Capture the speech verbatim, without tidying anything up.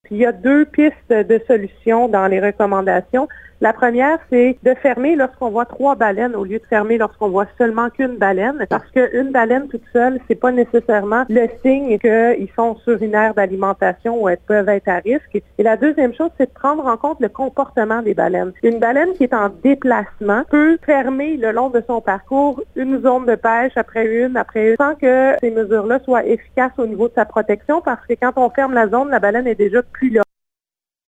Puis il y a deux pistes de solutions dans les recommandations. La première, c'est de fermer lorsqu'on voit trois baleines au lieu de fermer lorsqu'on voit seulement qu'une baleine, parce qu'une baleine toute seule, c'est pas nécessairement le signe qu'ils sont sur une aire d'alimentation où elles peuvent être à risque. Et la deuxième chose, c'est de prendre en compte le comportement des baleines. Une baleine qui est en déplacement peut fermer le long de son parcours une zone de pêche après une, après une, sans que ces mesures-là soient efficaces au niveau de sa protection, parce que quand on ferme la zone, la baleine est déjà plus là.